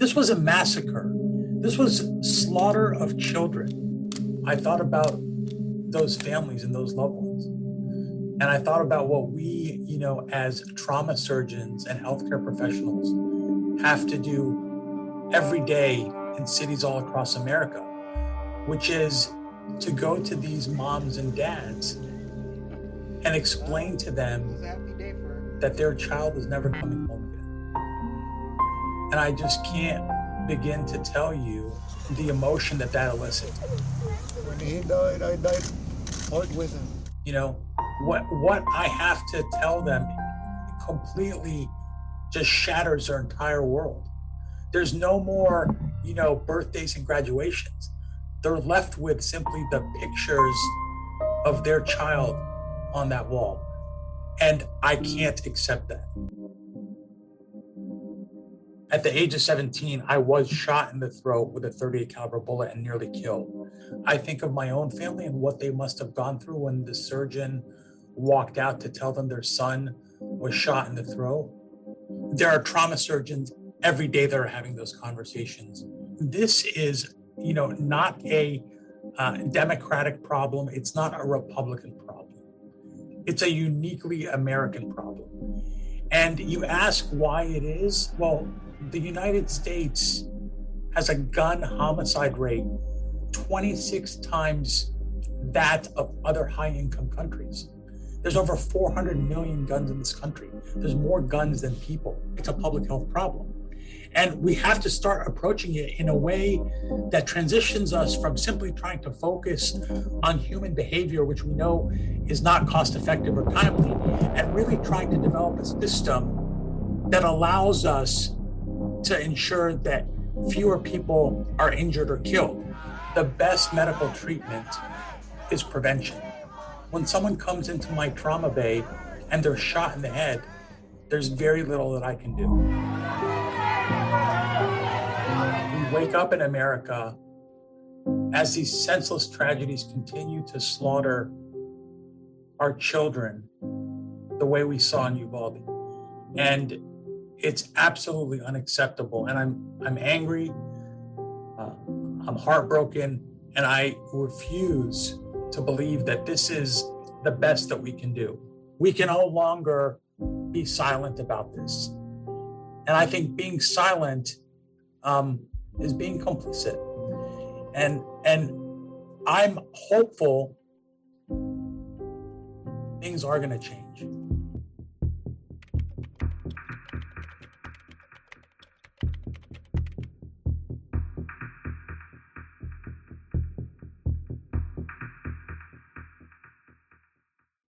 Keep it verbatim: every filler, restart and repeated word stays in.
This was a massacre. This was slaughter of children. I thought about those families and those loved ones. And I thought about what we, you know, as trauma surgeons and healthcare professionals have to do every day in cities all across America, which is to go to these moms and dads and explain to them that their child is never coming home again. And I just can't begin to tell you the emotion that that elicited. When he died, I died hard with him. You know, what what I have to tell them completely just shatters their entire world. There's no more, you know, birthdays and graduations. They're left with simply the pictures of their child on that wall. And I can't accept that. At the age of seventeen, I was shot in the throat with a thirty-eight caliber bullet and nearly killed. I think of my own family and what they must have gone through when the surgeon walked out to tell them their son was shot in the throat. There are trauma surgeons every day that are having those conversations. This is, you know, not a uh, Democratic problem. It's not a Republican problem. It's a uniquely American problem. And you ask why it is? Well, the United States has a gun homicide rate twenty-six times that of other high-income countries. There's over four hundred million guns in this country. There's more guns than people. It's a public health problem. And we have to start approaching it in a way that transitions us from simply trying to focus on human behavior, which we know is not cost effective or timely, and really trying to develop a system that allows us to ensure that fewer people are injured or killed. The best medical treatment is prevention. When someone comes into my trauma bay and they're shot in the head, there's very little that I can do. We wake up in America as these senseless tragedies continue to slaughter our children the way we saw in Uvalde. And it's absolutely unacceptable. And I'm I'm angry, uh, I'm heartbroken, and I refuse to believe that this is the best that we can do. We can no longer be silent about this. And I think being silent um, is being complicit. And, and I'm hopeful things are gonna change.